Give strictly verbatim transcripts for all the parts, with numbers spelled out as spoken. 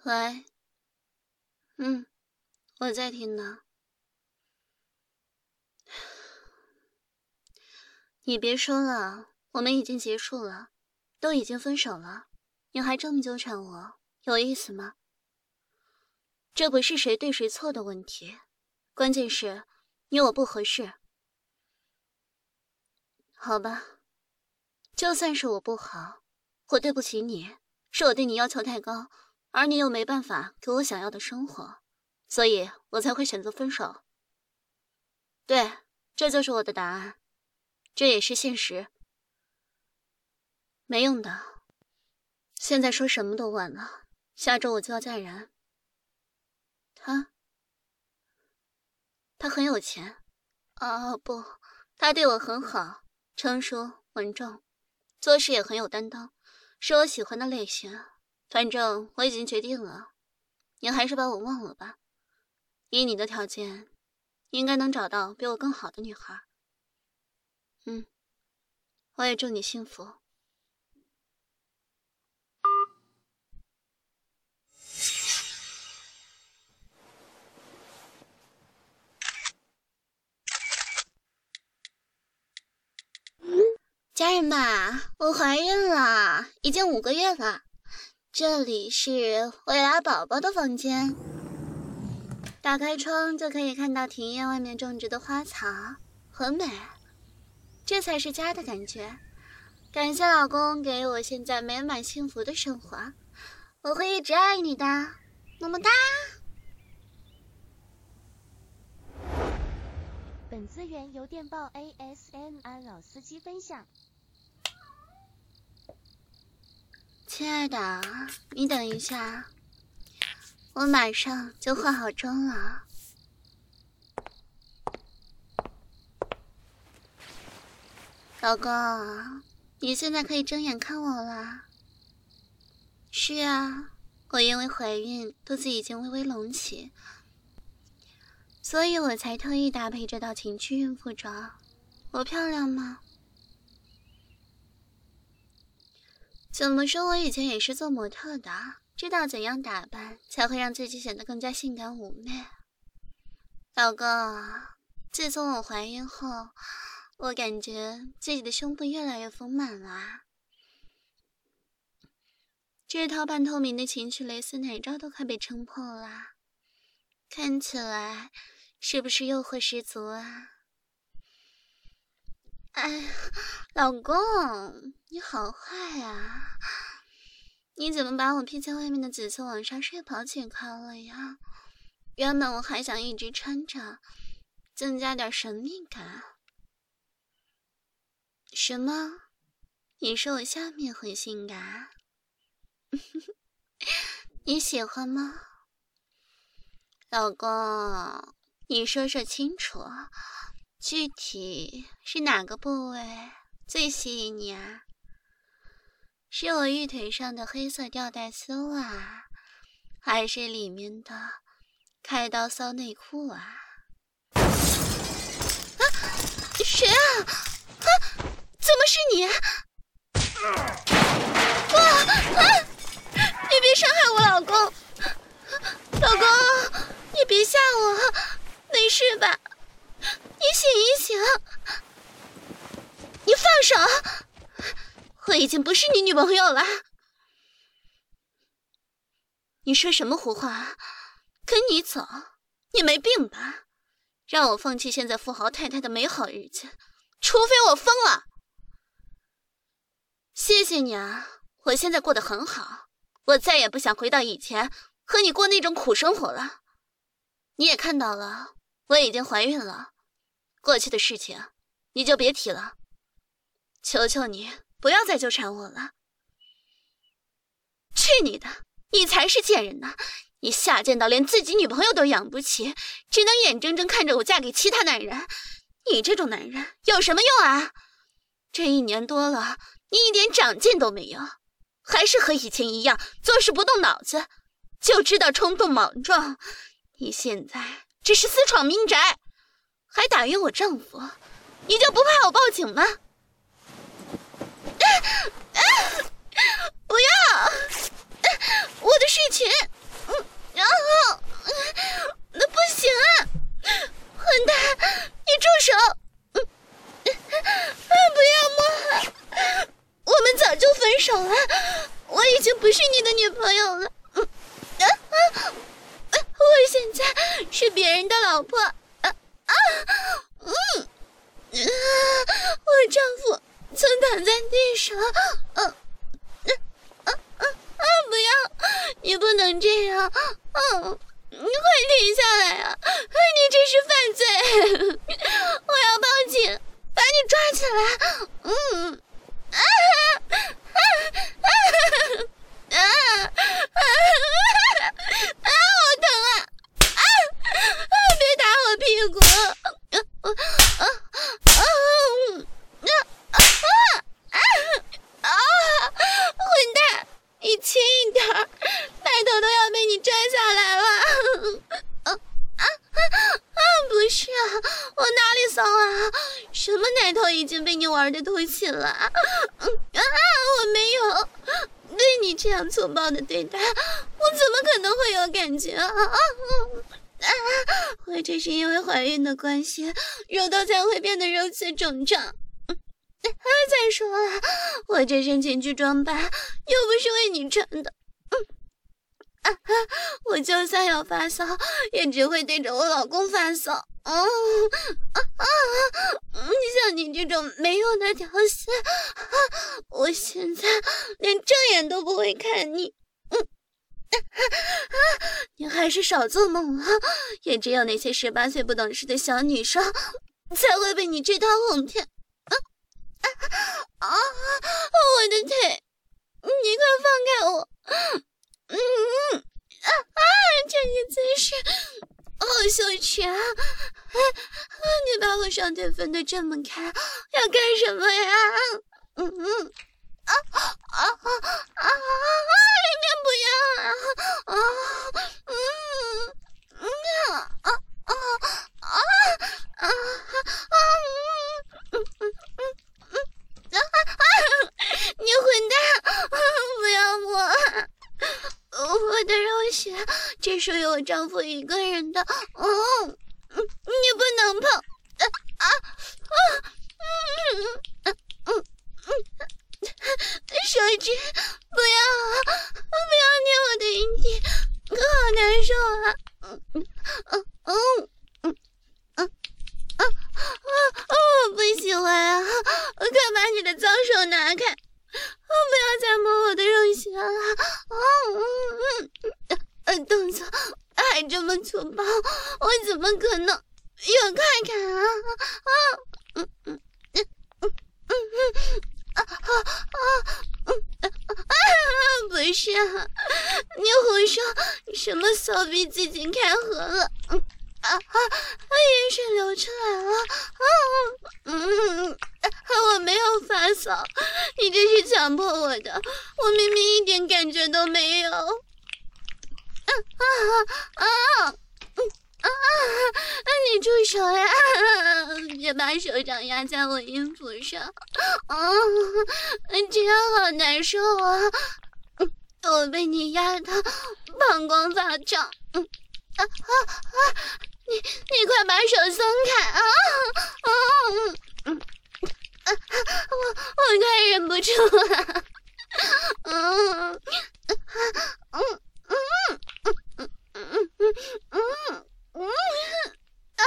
喂，嗯，我在听呢。你别说了，我们已经结束了，都已经分手了，你还这么纠缠我，有意思吗？这不是谁对谁错的问题，关键是你我不合适。好吧，就算是我不好，我对不起你，是我对你要求太高，而你又没办法给我想要的生活，所以我才会选择分手。对，这就是我的答案，这也是现实。没用的，现在说什么都晚了，下周我就要嫁人。他他很有钱啊，不，他对我很好，成熟稳重，做事也很有担当，是我喜欢的类型。反正我已经决定了，你还是把我忘了吧。以你的条件，应该能找到比我更好的女孩。嗯，我也祝你幸福。家人们，我怀孕了，已经五个月了。这里是我俩宝宝的房间，打开窗就可以看到庭院外面种植的花草，很美。这才是家的感觉。感谢老公给我现在美满幸福的生活，我会一直爱你的，么么哒。 本资源由电报 A S M R 老司机分享。 亲爱的，你等一下，我马上就化好妆了。老公，你现在可以睁眼看我了。是啊，我因为怀孕，肚子已经微微隆起，所以我才特意搭配这套情趣孕妇装。我漂亮吗？怎么说，我以前也是做模特的，知道怎样打扮才会让自己显得更加性感妩媚。老公，自从我怀孕后，我感觉自己的胸部越来越丰满了。这套半透明的情趣蕾丝奶罩都快被撑破了，看起来是不是诱惑十足啊？哎，老公，你好坏啊！你怎么把我披在外面的紫色网纱睡袍解开了呀？原本我还想一直穿着，增加点神秘感。什么？你说我下面很性感？你喜欢吗？老公，你说说清楚。具体是哪个部位最吸引你啊？是我玉腿上的黑色吊带丝袜，还是里面的开刀骚内裤啊？啊！谁啊？啊！怎么是你？哇！啊！你别伤害我老公！老公，你别吓我，没事吧？你醒一醒！你放手！我已经不是你女朋友了。你说什么胡话？跟你走？你没病吧？让我放弃现在富豪太太的美好日子，除非我疯了。谢谢你啊，我现在过得很好，我再也不想回到以前和你过那种苦生活了。你也看到了，我已经怀孕了。过去的事情你就别提了，求求你不要再纠缠我了。去你的，你才是贱人呢！你下贱到连自己女朋友都养不起，只能眼睁睁看着我嫁给其他男人。你这种男人有什么用啊？这一年多了，你一点长进都没有，还是和以前一样，做事不动脑子，就知道冲动莽撞。你现在只是私闯民宅，还打晕我丈夫，你就不怕我报警吗？啊啊、不要！啊、我的睡裙！ 手啊！我已经不是你的女朋友了。嗯啊啊！我现在是别人的老婆。啊啊！嗯。啊！我丈夫曾躺在地上。嗯、啊。啊啊啊！不要！你不能这样。嗯。你快停下来啊！你这是犯罪！我要报警，把你抓起来！嗯，啊啊啊啊啊啊！好疼啊！啊啊！别打我屁股！啊啊啊啊啊啊啊！混蛋！你轻一点，奶头都要被你拽下来了！啊啊啊！不是啊，我哪里骚啊？什么奶头已经被你玩的凸起了？啊，我没有。对你这样粗暴的对待，我怎么可能会有感觉啊？啊，或者是因为怀孕的关系，肉道才会变得如此肿胀。再说了，我这身情趣装扮又不是为你穿的。嗯啊，我就算要发骚，也只会对着我老公发骚。嗯啊啊！像你这种没用的条线，我现在连正眼都不会看你。嗯啊啊！你还是少做梦了，也只有那些十八岁不懂事的小女生才会被你这套哄骗。啊啊！我的腿，你快放开我！嗯啊啊！这个姿势好羞耻啊！你把我双腿分得这么开，要干什么呀？嗯嗯啊啊啊啊！里面不要啊！啊嗯嗯啊啊啊啊啊啊嗯嗯嗯。啊啊！你混蛋！不要我！我的肉血只属于我丈夫一个人的。哦，你不能碰！啊啊啊！嗯嗯嗯嗯，手指不要啊！不要捏我的阴蒂，可好难受啊！嗯嗯嗯嗯嗯嗯啊啊！我不喜欢啊！快把你的脏手拿开！不要再摸我的肉血了！啊嗯嗯嗯，动作还这么粗暴，我怎么可能有快感啊？啊嗯嗯嗯嗯嗯啊啊啊嗯啊！不是啊，你胡说！什么骚逼自己开合了？嗯。啊啊！眼水流出来了！啊嗯，啊、我没有发骚，你这是强迫我的，我明明一点感觉都没有。啊啊啊！嗯啊啊！你住手呀！别把手掌压在我阴部上！啊，这样好难受啊！嗯，我被你压得膀胱发胀。嗯。啊啊啊！你你快把手松开啊！啊嗯嗯啊！我我快忍不住了！嗯嗯嗯嗯嗯嗯嗯嗯啊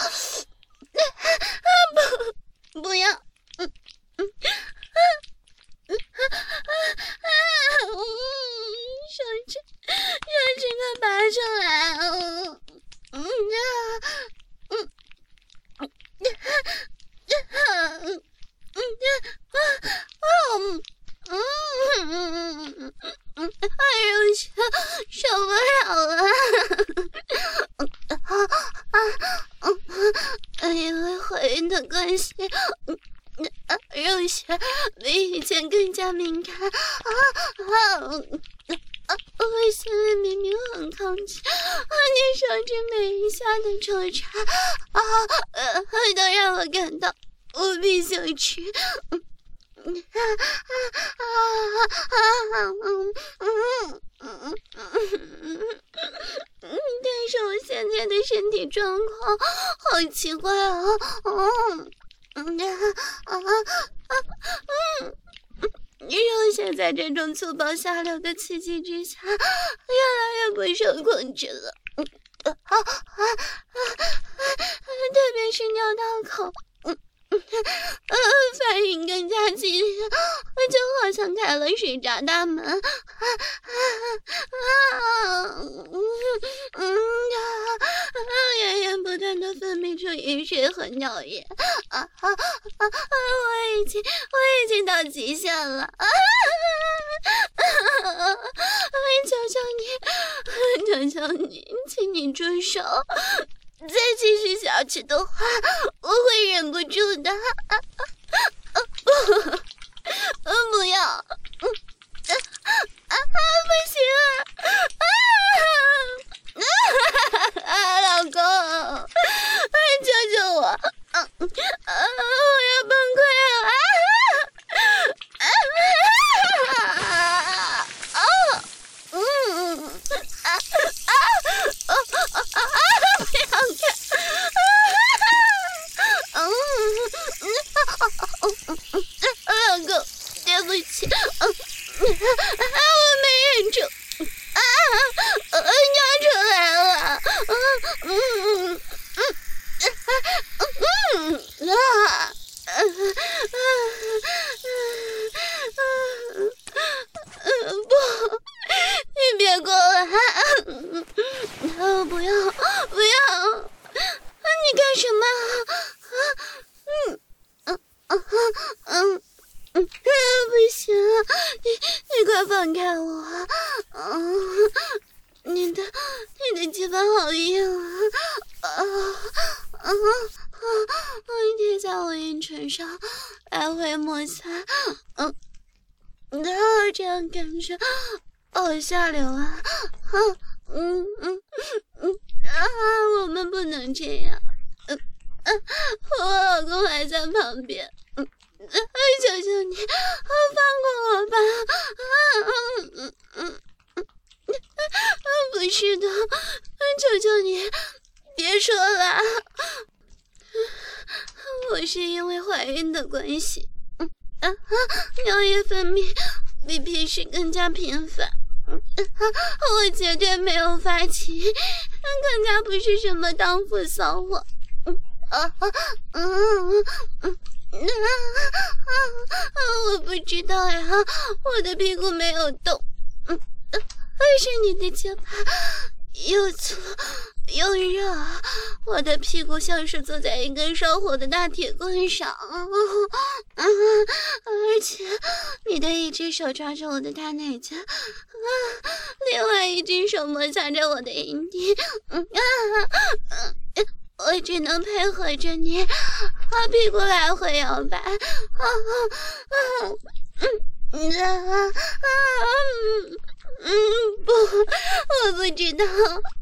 啊！不不要！嗯嗯啊嗯啊啊！手指手指快拔出来！嗯。嗯呀，嗯，嗯呀，嗯嗯呀，啊啊，嗯嗯嗯嗯嗯，哎呦，受不了了，啊啊嗯，因为怀孕的关系，嗯啊，肉血比以前更加敏感，啊啊嗯。啊！我心里明明很抗拒，啊！你手指每一下的抽插，啊，呃，都让我感到无比羞耻。嗯嗯啊啊啊啊嗯嗯嗯嗯嗯，但是我现在的身体状况好奇怪啊！嗯嗯啊啊啊嗯。肉现在这种粗暴下流的刺激之下，越来越不受控制了。啊啊啊啊！特别是尿道口，嗯嗯呃，反应更加激烈，就好像开了水闸大门。啊啊啊！嗯嗯啊！源源不断的分泌出饮水和尿液。啊啊啊！我已经，我已经到极限了。啊！求求你，求求你，请你住手！再继续下去的话，我会忍不住的。啊啊啊！不要！嗯啊啊！不行啊！啊！老公，救救我！啊啊！我要崩溃了！啊！啊！啊！啊！嗯啊啊啊啊啊！不要看！嗯嗯老公，对不起，嗯啊，我没忍住，啊，尿出来了，嗯嗯嗯嗯啊。不，你别过来！不要，不要！你干什么？嗯嗯嗯嗯嗯，不行！你你快放开我！嗯，你的你的鸡巴好硬啊！啊啊啊！贴在我阴唇上，来回摩擦，嗯。然后这样感觉好下流啊！嗯嗯嗯啊！我们不能这样。嗯啊！我老公还在旁边。嗯，求求你，放过我吧！啊嗯嗯嗯嗯，不是的，求求你，别说了。我是因为怀孕的关系。啊啊！尿液分泌比平时更加频繁，啊、我绝对没有发情，更加不是什么荡妇骚货。啊啊嗯嗯啊！我不知道呀，我的屁股没有动，嗯，而是你的肩膀又粗又热，我的屁股像是坐在一根烧火的大铁棍上，嗯，而且你的一只手抓着我的大奶子，啊，另外一只手摩擦着我的阴蒂，嗯啊，嗯，我只能配合着你，把屁股来回摇摆，啊啊啊，嗯啊啊嗯嗯不，我不知道。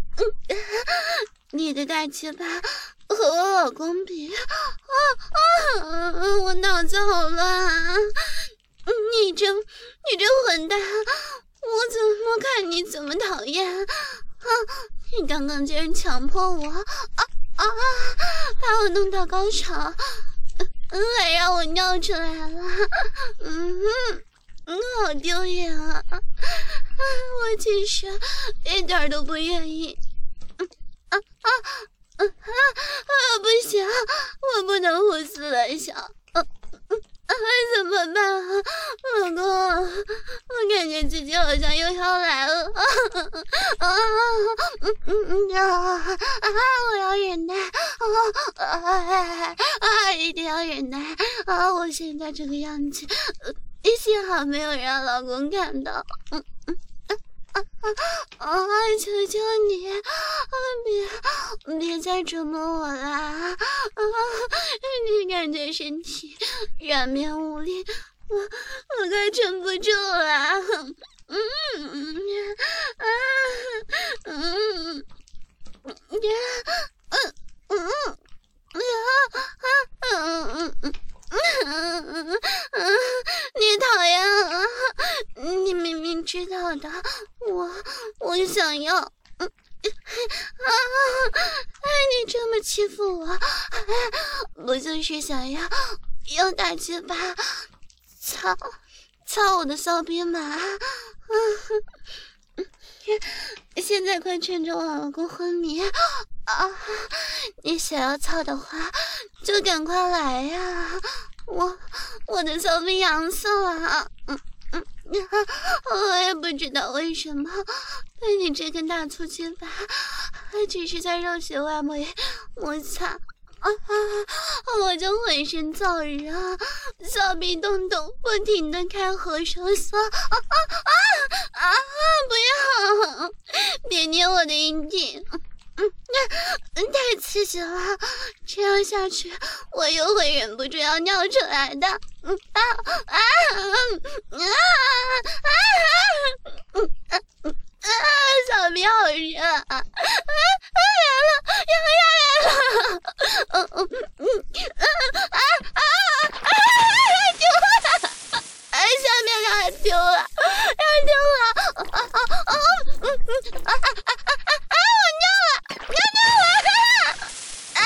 你的大鸡巴和我老公比，啊啊！我脑子好乱啊！你这你这混蛋，我怎么看你怎么讨厌啊！你刚刚竟然强迫我，啊啊！把我弄到高潮，还让我尿出来了，嗯嗯，好丢脸啊！我其实一点都不愿意。啊啊啊啊！不行，我不能胡思乱想。啊啊！怎么办啊，老公？我感觉自己好像又要来了。啊啊嗯嗯啊啊！我要忍耐。啊啊啊！一定要忍耐。啊！我现在这个样子，幸好没有让老公看到。嗯嗯。啊啊啊！求求你，啊、别别再折磨我啦！啊，你感觉身体软绵无力，我我快撑不住了。嗯啊嗯嗯嗯嗯嗯嗯嗯嗯，你讨厌啊！你明明知道的，我我想要，嗯啊！哎，你这么欺负我，哎，不就是想要用大鸡巴操操我的骚逼嘛！现在快趁着我老公昏迷啊！你想要操的话，就赶快来呀！我我的骚逼痒死了！嗯嗯，我也不知道为什么被你这根大粗鸡巴，只是在肉血外膜摩擦。啊！我就浑身燥热，骚逼洞洞不停的开合收缩。啊啊啊！不要，别捏我的阴茎，嗯，太刺激了，这样下去我又会忍不住要尿出来的。嗯啊啊啊啊啊！啊，小逼好热啊！啊，来了，要要来了！嗯嗯嗯啊啊啊！丢了！哎，下面俩丢了，俩丢了！啊啊啊！嗯嗯啊啊啊啊啊！我尿了，尿尿了！啊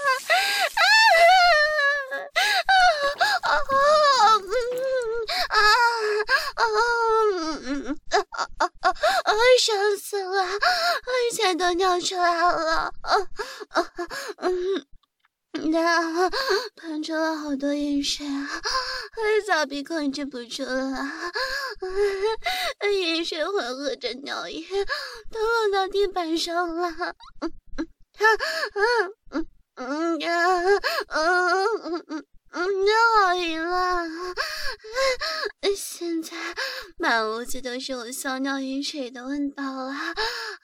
啊啊啊！嗯啊啊嗯啊啊啊啊！哎，伤死了，而且都尿出来了，啊啊嗯，那喷出了好多饮水啊，小鼻控制不住了，饮水混合着尿液都落到地板上了，嗯嗯嗯嗯嗯呀嗯嗯嗯。嗯，好晕了！现在满屋子都是我骚尿饮水的味道了。啊，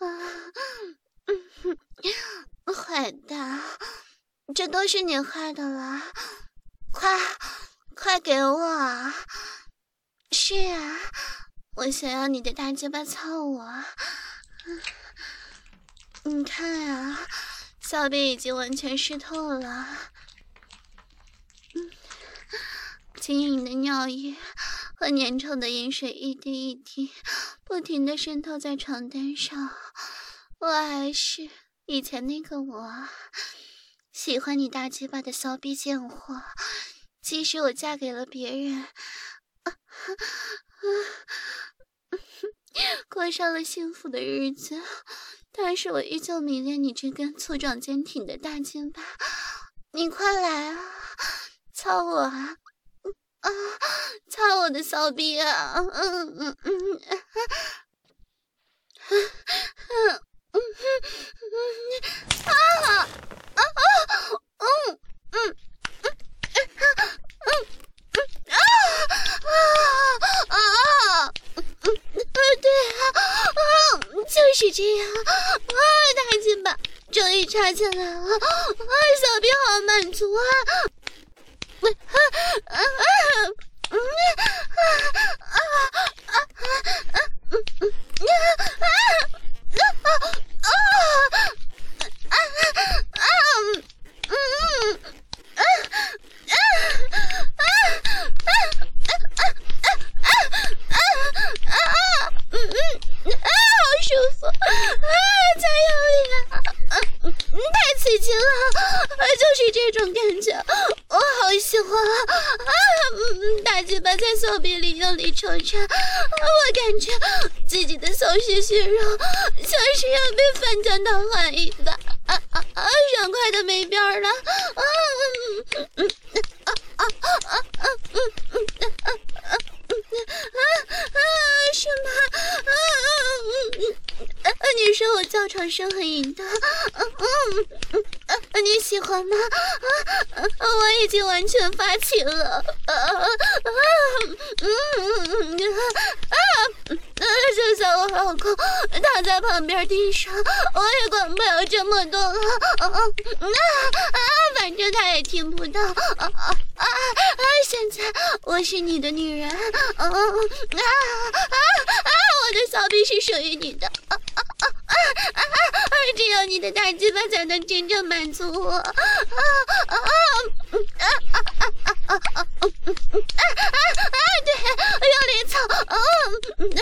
嗯，坏蛋，这都是你害的啦！快，快给我啊！是啊，我想要你的大鸡巴操我。你看啊，小臂已经完全湿透了。晶莹的尿液和粘稠的饮水一滴一滴不停地渗透在床单上，我还是以前那个我，喜欢你大鸡巴的骚逼贱货。即使我嫁给了别人，啊啊、过上了幸福的日子，但是我依旧迷恋你这根粗壮坚挺的大鸡巴。你快来啊，操我啊！啊！操我的骚逼啊！嗯嗯嗯嗯嗯啊啊啊嗯嗯嗯嗯啊啊啊！嗯对啊，啊就是这样啊！大鸡巴终于插进来了，啊小逼好满足啊！啊啊啊嗯啊啊啊啊嗯嗯啊啊啊啊啊啊嗯啊啊啊啊啊啊啊嗯嗯啊好舒服啊太用力了啊太刺激了就是这种感觉我好喜欢啊！啊，嗯，大鸡巴在手臂里用力抽插，我感觉自己的手虚虚肉像是要被翻江倒海一般，啊啊啊，爽快的没边儿了！啊嗯嗯啊啊啊啊嗯嗯啊啊啊啊什么？啊嗯嗯，你说我叫床声很淫荡，嗯嗯嗯，你喜欢吗？啊，我已经完全发情了，啊啊嗯嗯啊啊，就像我老公躺在旁边地上，我也管不了这么多了，啊啊啊，反正他也听不到，啊啊啊啊！现在我是你的女人，啊啊啊啊！我的小臂是属于你的，啊啊啊啊啊！只有你的大鸡巴才能真正满足我，啊啊啊啊啊啊啊啊！啊啊！对，用力操，啊，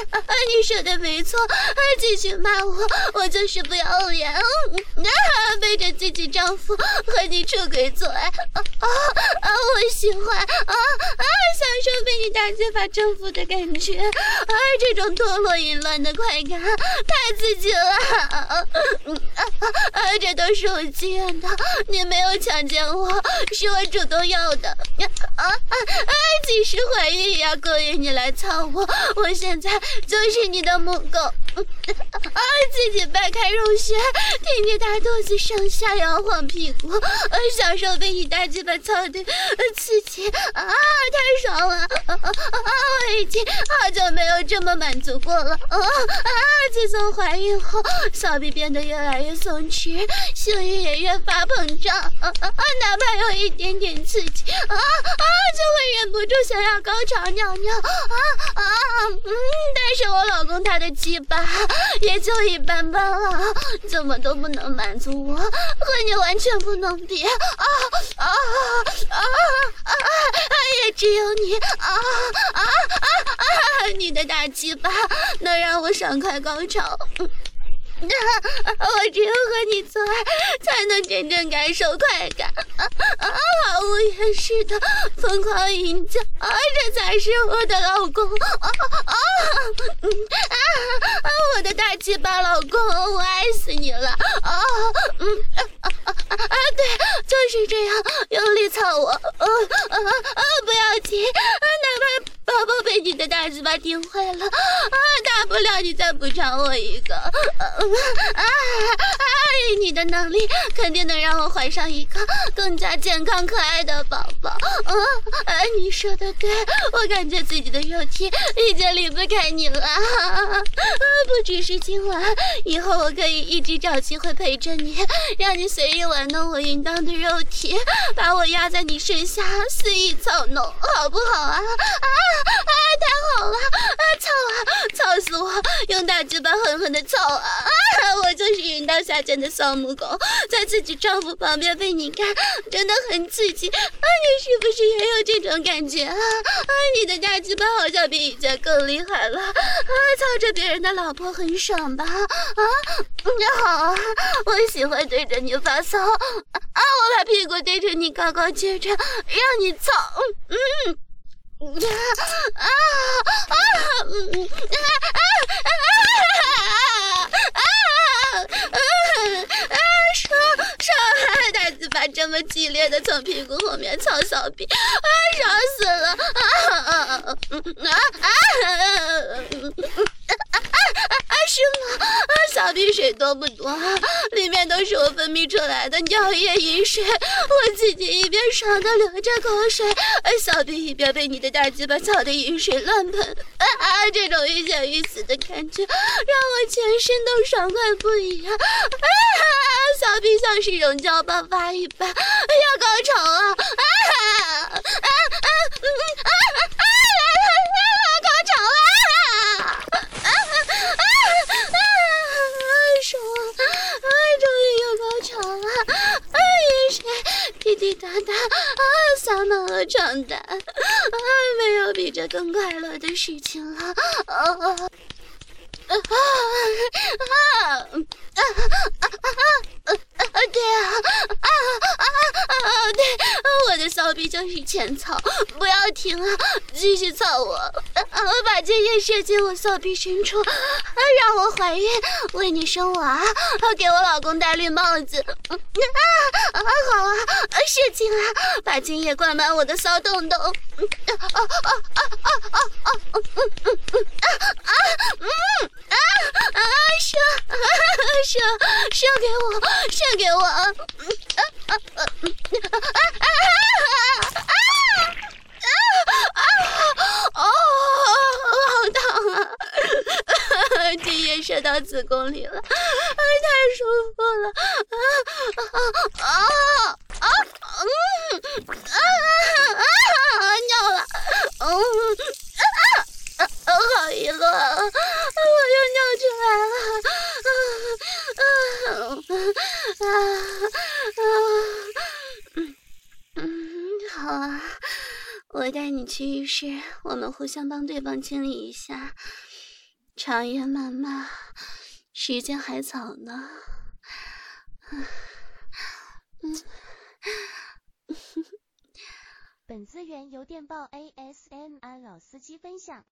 你说的没错，继续骂我，我就是不要脸。啊，背着自己丈夫和你出轨做爱，啊啊啊！我喜欢，啊啊，享受被你大鸡巴征服的感觉，啊，这种堕落淫乱的快感太刺激了。啊啊啊！这都是我自愿的，你没有强奸我，是我主动要的。啊啊啊！即使怀孕也要勾引你来操我，我现在就是你的母狗。啊！自己掰开肉穴，挺着大肚子上下摇晃屁股，呃，享受被你大鸡巴操的刺激啊！太爽了！啊啊啊！我已经好久没有这么满足过了。啊啊！自从怀孕后，小臂变得越来越松弛，性欲也越发膨胀。啊啊！哪怕有一点点刺激，啊啊，就会忍不住想要高潮尿尿。啊啊！嗯，但是我老公他的鸡巴也就一般般了，怎么都不能满足我，和你完全不能比。啊啊啊啊！也只有你啊啊啊啊！你的大鸡巴能让我爽快高潮。我只有和你做爱，才能真正感受快感。啊啊！毫无掩饰的疯狂淫叫，啊，这才是我的老公。啊啊嗯啊啊！我的大鸡巴老公，我爱死你了。啊嗯啊啊啊！对，就是这样，用力操我。啊啊啊！不要停，哪怕宝宝被你的大鸡巴顶坏了，啊，大不了你再补偿我一个。啊啊啊！你的能力肯定能让我怀上一个更加健康可爱的宝宝。啊啊！你说的对，我感觉自己的肉体已经离不开你了。啊，不只是今晚，以后我可以一直找机会陪着你，让你随意玩弄我淫荡的肉体，把我压在你身下肆意操弄，好不好啊？啊啊！太好了！啊，操啊！操死我！用大鸡巴狠狠的操啊！啊！我就是淫荡下贱的骚母狗，在自己丈夫旁边被你干，真的很刺激啊！你是不是也有这种感觉啊？啊！你的大鸡巴好像比以前更厉害了啊！操着别人的老婆很爽吧？啊！你好啊，我喜欢对着你发骚啊！我把屁股对着你高高撅着，让你操。嗯嗯。啊啊啊！嗯啊啊啊啊啊啊！爽爽！大鸡巴这么激烈的从屁股后面操小臂，啊，爽死了！啊啊啊啊啊！啊，是吗？啊，小臂水多不多啊？里面都是我分泌出来的尿液饮水，我自己一边爽的流着口水，小臂一边被你的大鸡巴操的饮水乱喷。啊啊！这种欲仙欲死的感觉，让我全身都爽快不已啊！啊！小臂像是溶胶爆发一般，要高潮了！啊啊啊啊！嗯啊啊！来来来来，高潮了！啊啊啊啊！爽！啊，终于有高潮了！啊，饮水滴滴答答，啊，洒满了床单，啊，没有比这更快乐的事情了！啊啊啊啊啊！啊啊啊啊！对啊，啊啊啊！对，我的骚逼就是欠操，不要停啊，继续操我！啊，把精液射进我骚逼深处，让我怀孕，为你生娃，给我老公戴绿帽子。啊啊！好啊，射精啊，把精液灌满我的骚洞洞。啊啊啊啊啊啊啊！嗯嗯嗯嗯啊啊嗯啊啊！射射射给我，射给我！啊啊啊啊啊啊啊！啊哦，好烫啊！精液射到子宫里了，太舒服了！啊啊啊啊！嗯啊啊！尿了！嗯啊啊！好一乐，我又尿出来了！啊啊啊啊！嗯嗯，好啊。我带你去浴室，我们互相帮对方清理一下。 长夜漫漫，时间还早呢。嗯。 本资源由电报 A S M R 老司机分享。